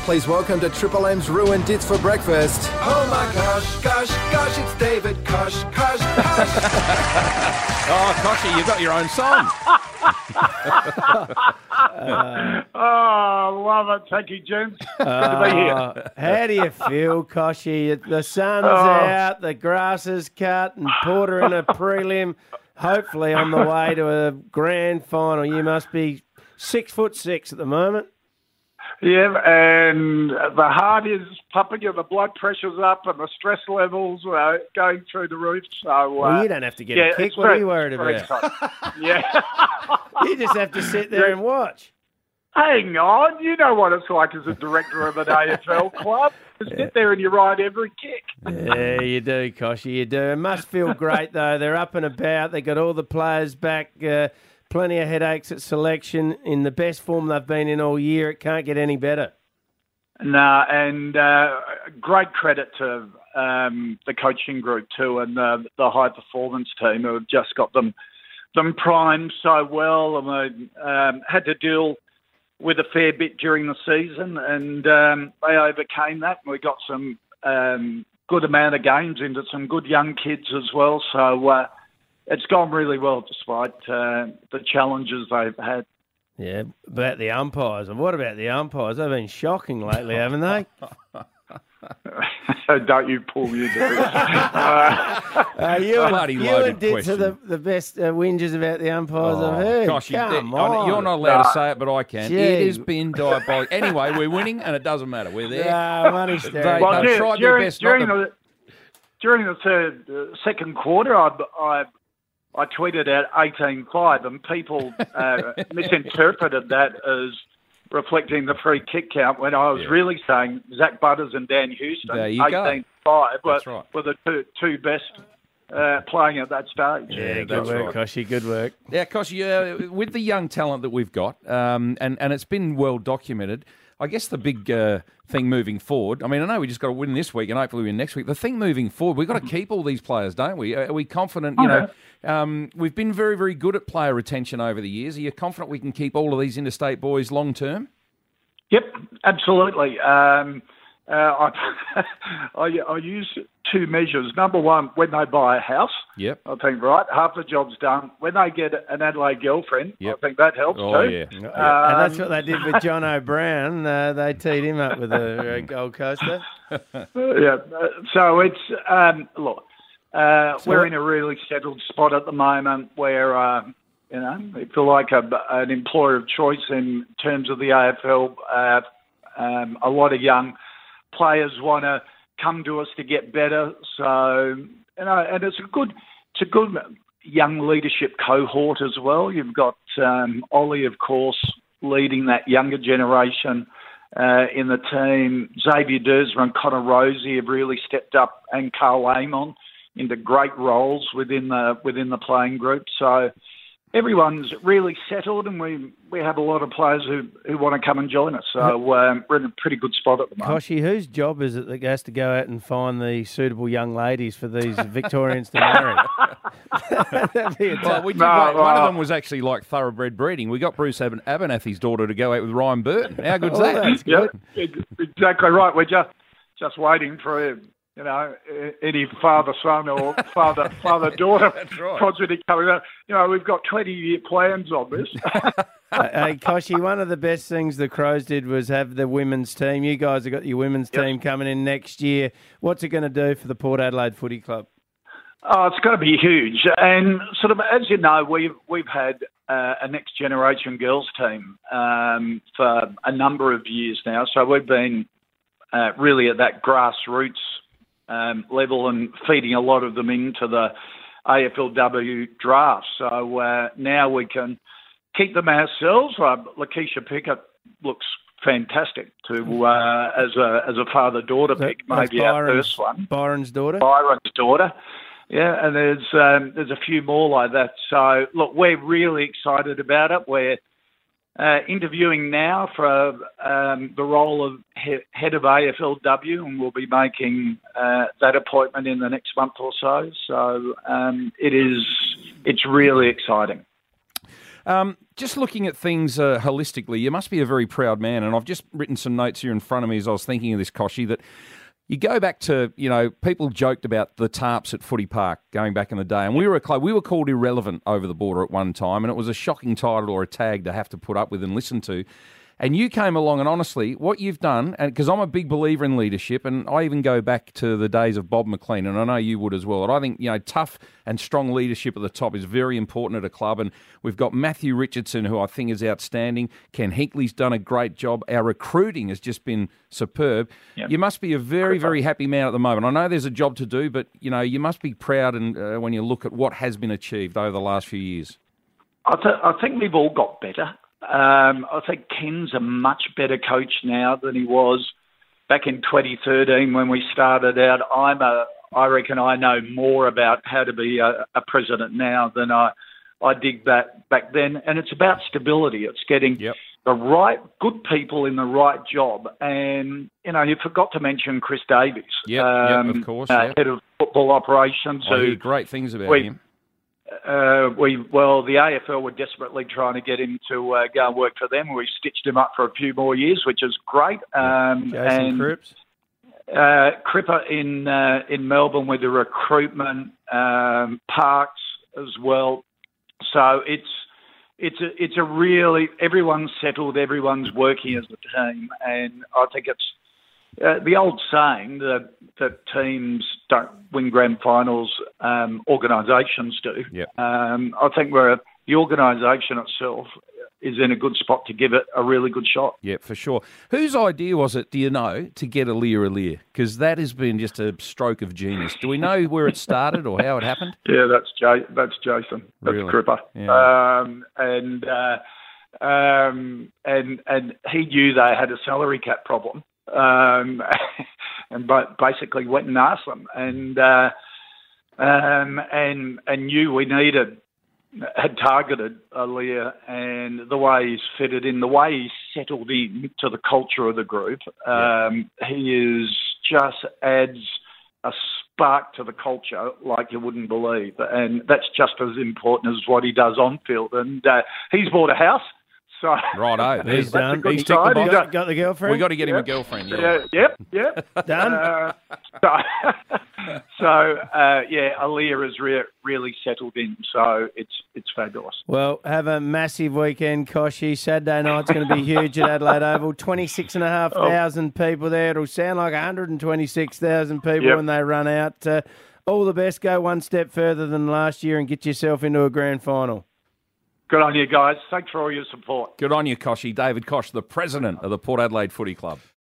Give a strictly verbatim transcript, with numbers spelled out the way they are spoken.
Please welcome to Triple M's Ruined Dits for Breakfast. Oh my gosh, gosh, gosh, it's David Kosh, Kosh, Kosh. Oh, Koshy, you've got your own song. uh, oh, love it. Thank you, gents. Good uh, to be here. How do you feel, Koshy? The sun's Oh. out, the grass is cut, and Porter in a prelim, hopefully on the way to a grand final. You must be six foot six at the moment. Yeah, and the heart is pumping and the blood pressure's up and the stress levels are going through the roof. So, uh, Well, you don't have to get yeah, a kick. it's What are very- you worried very about? exciting. Yeah. You just have to sit there and watch. Hang on, you know what it's like as a director of an A F L club. You sit there and you ride every kick. Yeah, you do, Koshy, you do. It must feel great, though. They're up and about. They got all the players back. Uh, plenty of headaches at selection. In the best form they've been in all year. It can't get any better. No, and uh, great credit to um, the coaching group too, and uh, the high performance team who have just got them them primed so well, and they um, had to deal with a fair bit during the season, and um, they overcame that. And we got some um, good amount of games into some good young kids as well. So uh, it's gone really well despite uh, the challenges they've had. Yeah, about the umpires. And what about the umpires? They've been shocking lately, haven't they? Don't you pull me into this. Uh, Uh, you and, Bloody you loaded and Dits are the, the best uh, whingers about the umpires I've heard. Gosh, you, Come I- on. you're not allowed to say it, but I can. Gee. It has been diabolic. Anyway, we're winning, and it doesn't matter. We're there. No, money They- staring. well, they've dur- tried their during, best not during to- the during the third uh, second quarter, I, I I tweeted out eighteen five, and people uh, misinterpreted that as reflecting the free kick count when I was Yeah. really saying Zach Butters and Dan Houston, There you go. eighteen five, were, That's right. were the two, two best uh, playing at that stage. Yeah, Good that's work, right. Koshy. Good work. Yeah, Koshy, uh, with the young talent that we've got, um, and, and it's been well documented, I guess the big uh, thing moving forward, I mean, I know we just got to win this week and hopefully win next week. The thing moving forward, we've got to keep all these players, don't we? Are we confident, you know, um, we've been very, very good at player retention over the years. Are you confident we can keep all of these interstate boys long term? Yep, absolutely. Um, uh, I, I, I use two measures. Number one, when they buy a house, Yep. I think, right, half the job's done. When they get an Adelaide girlfriend, Yep. I think that helps Oh, too. yeah. and Um, that's what they did with John O'Brien. Uh, they teed him up with a, a Gold Coaster. Yeah, uh, so it's, um, look, uh, So we're what- in a really settled spot at the moment where, uh, you know, we feel like a, an employer of choice in terms of the A F L. Uh, um, a lot of young players want to come to us to get better. So, you know, and it's a good, it's a good young leadership cohort as well. You've got um, Ollie, of course, leading that younger generation uh, in the team. Xavier Dersma and Connor Rosie have really stepped up, and Carl Amon into great roles within the within the playing group. So everyone's really settled, and we, we have a lot of players who, who want to come and join us. So um, we're in a pretty good spot at the moment. Koshy, whose job is it that has to go out and find the suitable young ladies for these Victorians to marry? That'd be a Well, tough- we did No, one, one of well- them was actually like thoroughbred breeding. We got Bruce Ab- Abernathy's daughter to go out with Ryan Burton. How good's Oh, that? that's Yeah, good. exactly right. We're just just waiting for you know any father son or father father daughter right. progeny coming out. You know, we've got twenty year plans on this. Uh, Hey, Koshy, one of the best things the Crows did was have the women's team. You guys have got your women's Yep. team coming in next year. What's it going to do for the Port Adelaide Footy Club? Oh, it's going to be huge. And sort of, as you know, we've we've had uh, a next generation girls team um, for a number of years now. So we've been uh, really at that grassroots um, level and feeding a lot of them into the A F L W draft. So uh, now we can keep them ourselves. Uh, Lakeisha Pickett looks fantastic to uh, as a as a father daughter That- pick, that's maybe our Byron's- first one. Byron's daughter? Byron's daughter. Yeah, and there's um, there's a few more like that. So, look, we're really excited about it. We're uh, interviewing now for um, the role of he- head of A F L W, and we'll be making uh, that appointment in the next month or so. So um, it is, it's really exciting. Um, just looking at things uh, holistically, you must be a very proud man. And I've just written some notes here in front of me as I was thinking of this, Koshy, that you go back to, you know, people joked about the tarps at Footy Park going back in the day. And we were a club, we were called irrelevant over the border at one time. And it was a shocking title or a tag to have to put up with and listen to. And you came along, and honestly, what you've done, and because I'm a big believer in leadership, and I even go back to the days of Bob McLean, and I know you would as well. And I think, you know, tough and strong leadership at the top is very important at a club. And we've got Matthew Richardson, who I think is outstanding. Ken Hinkley's done a great job. Our recruiting has just been superb. Yep. You must be a very, very happy man at the moment. I know there's a job to do, but, you know, you must be proud and uh, when you look at what has been achieved over the last few years. I, th- I think we've all got better. Um, I think Ken's a much better coach now than he was back in twenty thirteen when we started out. I'm a, I reckon I know more about how to be a, a president now than I, I did that back then. And it's about stability. It's getting yep. the right, good people in the right job. And, you know, you forgot to mention Chris Davies. Yeah, um, yep, of course. Uh, yep. Head of football operations. I who hear great things about we, him. Uh, we well, the A F L were desperately trying to get him to uh, go and work for them. We stitched him up for a few more years, which is great. Um, Jason and, Cripps, uh, Cripper in uh, in Melbourne with the recruitment, um, Parks as well. So it's it's a it's a really everyone's settled, everyone's working as a team, and I think it's. Uh, the old saying that, that teams don't win grand finals, um, organisations do. Yep. Um, I think we're the organisation itself is in a good spot to give it a really good shot. Yeah, for sure. Whose idea was it, do you know, to get Aliir Aliir? Because that has been just a stroke of genius. Do we know where it started or how it happened? Yeah, that's Jay, that's Jason. That's really? Cripper. Yeah. Um, and uh, um, and and he knew they had a salary cap problem. Um, and but basically went and asked them, and uh, um, and and knew we needed had targeted Aliir, and the way he's fitted in, the way he's settled in to the culture of the group, um, yeah. he is just adds a spark to the culture like you wouldn't believe, and that's just as important as what he does on field. And uh, he's bought a house. So, Righto. He's done. He's ticked the box. Got, got the girlfriend? We've got to get him yep. a girlfriend. Yeah. Yeah, yep, yep. Done. Uh, so, so uh, yeah, Aliir is re- really settled in, so it's it's fabulous. Well, have a massive weekend, Koshy. Saturday night's going to be huge at Adelaide Oval. twenty-six and a half thousand people there. It'll sound like one hundred twenty-six thousand people yep. when they run out. Uh, all the best. Go one step further than last year and get yourself into a grand final. Good on you, guys. Thanks for all your support. Good on you, Koshy. David Koch, the president of the Port Adelaide Footy Club.